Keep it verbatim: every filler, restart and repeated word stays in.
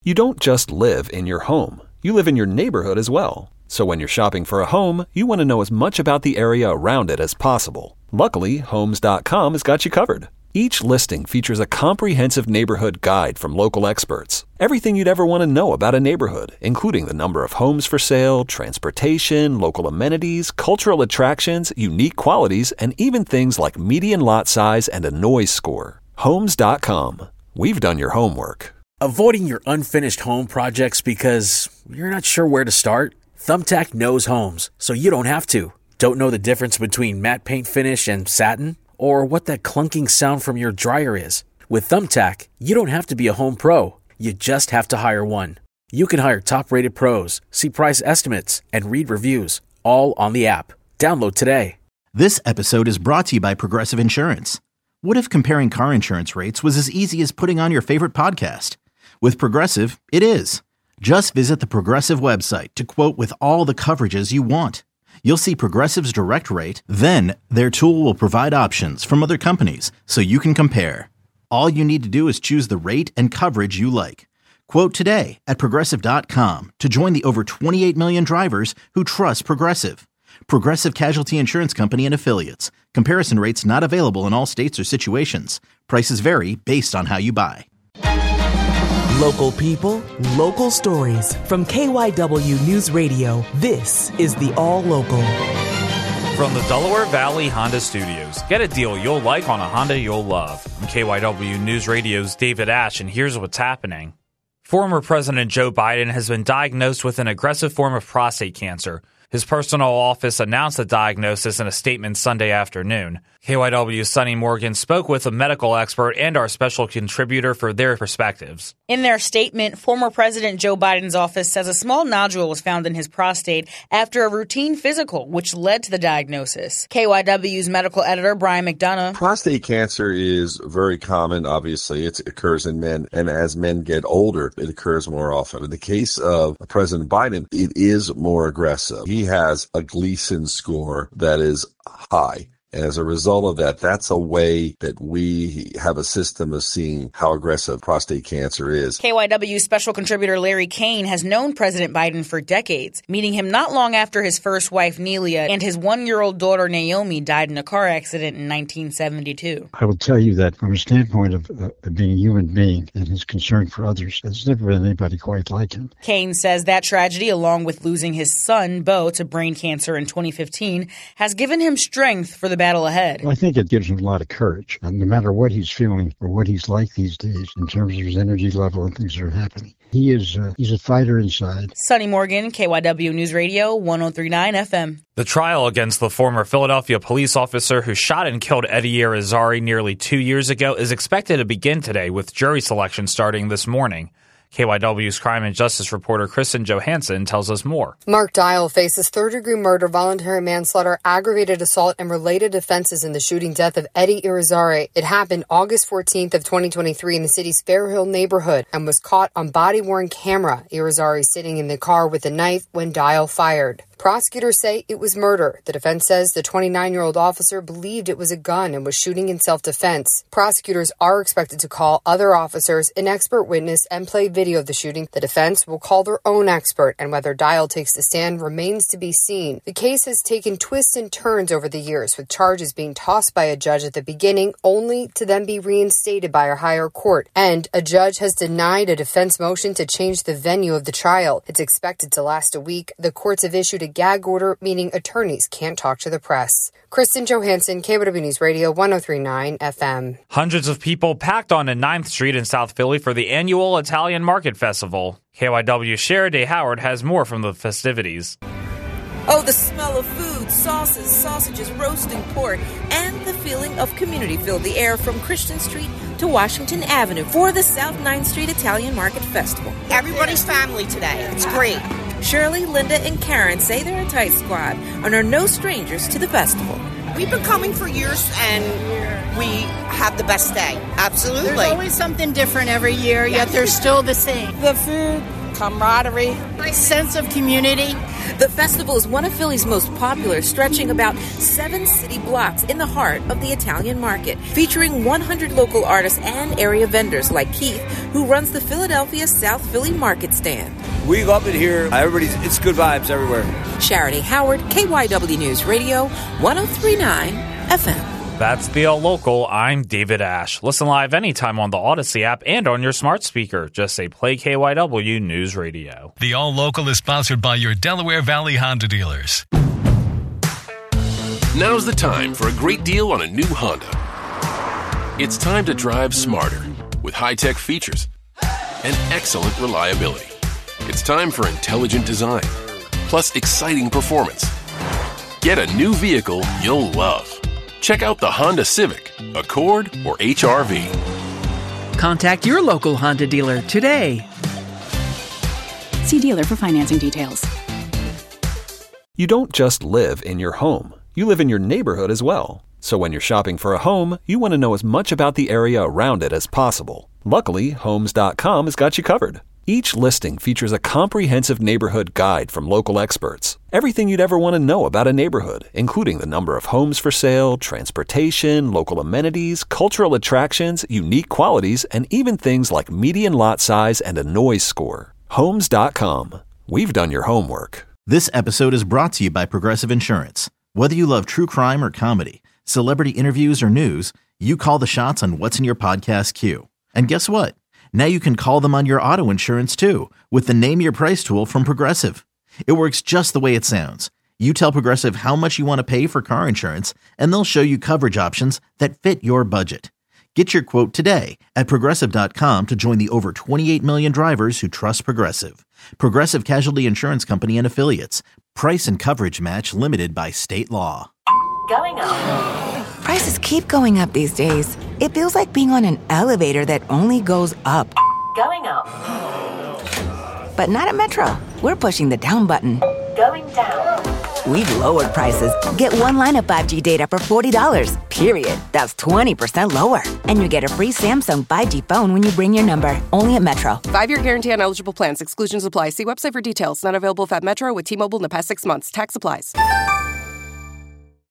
You don't just live in your home. You live in your neighborhood as well. So when you're shopping for a home, you want to know as much about the area around it as possible. Luckily, Homes dot com has got you covered. Each listing features a comprehensive neighborhood guide from local experts. Everything you'd ever want to know about a neighborhood, including the number of homes for sale, transportation, local amenities, cultural attractions, unique qualities, and even things like median lot size and a noise score. Homes dot com. We've done your homework. Avoiding your unfinished home projects because you're not sure where to start? Thumbtack knows homes, so you don't have to. Don't know the difference between matte paint finish and satin? Or what that clunking sound from your dryer is? With Thumbtack, you don't have to be a home pro. You just have to hire one. You can hire top-rated pros, see price estimates, and read reviews, all on the app. Download today. This episode is brought to you by Progressive Insurance. What if comparing car insurance rates was as easy as putting on your favorite podcast? With Progressive, it is. Just visit the Progressive website to quote with all the coverages you want. You'll see Progressive's direct rate, then their tool will provide options from other companies so you can compare. All you need to do is choose the rate and coverage you like. Quote today at Progressive dot com to join the over twenty-eight million drivers who trust Progressive. Progressive Casualty Insurance Company and Affiliates. Comparison rates not available in all states or situations. Prices vary based on how you buy. Local people, local stories. From K Y W News Radio, this is the All Local. From the Delaware Valley Honda Studios, get a deal you'll like on a Honda you'll love. I'm K Y W News Radio's David Ash, and here's what's happening. Former President Joe Biden has been diagnosed with an aggressive form of prostate cancer. His personal office announced the diagnosis in a statement Sunday afternoon. K Y W's Sonny Morgan spoke with a medical expert and our special contributor for their perspectives. In their statement, former President Joe Biden's office says a small nodule was found in his prostate after a routine physical, which led to the diagnosis. K Y W's medical editor Brian McDonough. Prostate cancer is very common, obviously. It occurs in men, and as men get older, it occurs more often. In the case of President Biden, it is more aggressive. He has a Gleason score that is high. And as a result of that, that's a way that we have a system of seeing how aggressive prostate cancer is. K Y W special contributor Larry Kane has known President Biden for decades, meeting him not long after his first wife, Nelia, and his one-year-old daughter, Naomi, died in a car accident in nineteen seventy-two. I will tell you that from a standpoint of uh, being a human being and his concern for others, there's never been anybody quite like him. Kane says that tragedy, along with losing his son, Bo, to brain cancer in twenty fifteen, has given him strength for the battle ahead. Well, I think it gives him a lot of courage. And no matter what he's feeling or what he's like these days in terms of his energy level and things that are happening, he is uh, he's a fighter inside. Sonny Morgan, K Y W News Radio, one oh three point nine F M. The trial against the former Philadelphia police officer who shot and killed Eddie Irizarry nearly two years ago is expected to begin today, with jury selection starting this morning. K Y W's crime and justice reporter Kristen Johansson tells us more. Mark Dial faces third-degree murder, voluntary manslaughter, aggravated assault, and related offenses in the shooting death of Eddie Irizarry. It happened August fourteenth of twenty twenty-three in the city's Fairhill neighborhood and was caught on body-worn camera. Irizarry sitting in the car with a knife when Dial fired. Prosecutors say it was murder. The defense says the twenty-nine-year-old officer believed it was a gun and was shooting in self-defense. Prosecutors are expected to call other officers, an expert witness, and play video of the shooting. The defense will call their own expert, and whether Dial takes the stand remains to be seen. The case has taken twists and turns over the years, with charges being tossed by a judge at the beginning only to then be reinstated by a higher court. And a judge has denied a defense motion to change the venue of the trial. It's expected to last a week. The courts have issued a gag order, meaning attorneys can't talk to the press. Kristen Johansson, K Y W News Radio, one oh three point nine F M. Hundreds of people packed onto ninth Street in South Philly for the annual Italian Market Festival. K Y W's Shara Day Howard has more from the festivities. Oh, the smell of food, sauces, sausages, roasting pork, and the feeling of community filled the air from Christian Street to Washington Avenue for the South ninth Street Italian Market Festival. Everybody's family today. It's great. Shirley, Linda, and Karen say they're a tight squad and are no strangers to the festival. We've been coming for years, and we have the best day. Absolutely. There's always something different every year, yet they're still the same. The food camaraderie, my sense of community. The festival is one of Philly's most popular, stretching about seven city blocks in the heart of the Italian market, featuring one hundred local artists and area vendors like Keith, who runs the Philadelphia South Philly Market Stand. We love it here. Everybody's, it's good vibes everywhere. Charity Howard, K Y W News Radio, one oh three point nine F M. That's the All Local. I'm David Ash. Listen live anytime on the Odyssey app and on your smart speaker. Just say play K Y W News Radio. The All Local is sponsored by your Delaware Valley Honda dealers. Now's the time for a great deal on a new Honda. It's time to drive smarter with high-tech features and excellent reliability. It's time for intelligent design, plus exciting performance. Get a new vehicle you'll love. Check out the Honda Civic, Accord, or H R V. Contact your local Honda dealer today. See dealer for financing details. You don't just live in your home. You live in your neighborhood as well. So when you're shopping for a home, you want to know as much about the area around it as possible. Luckily, Homes dot com has got you covered. Each listing features a comprehensive neighborhood guide from local experts. Everything you'd ever want to know about a neighborhood, including the number of homes for sale, transportation, local amenities, cultural attractions, unique qualities, and even things like median lot size and a noise score. Homes dot com. We've done your homework. This episode is brought to you by Progressive Insurance. Whether you love true crime or comedy, celebrity interviews or news, you call the shots on what's in your podcast queue. And guess what? Now you can call them on your auto insurance too with the Name Your Price tool from Progressive. It works just the way it sounds. You tell Progressive how much you want to pay for car insurance, and they'll show you coverage options that fit your budget. Get your quote today at Progressive dot com to join the over twenty-eight million drivers who trust Progressive. Progressive Casualty Insurance Company and Affiliates. Price and coverage match limited by state law. Going up. Prices keep going up these days. It feels like being on an elevator that only goes up. Going up. But not at Metro. We're pushing the down button. Going down. We've lowered prices. Get one line of five G data for forty dollars, period. That's twenty percent lower. And you get a free Samsung five G phone when you bring your number. Only at Metro. Five-year guarantee on eligible plans. Exclusions apply. See website for details. Not available at Metro with T-Mobile in the past six months. Tax applies.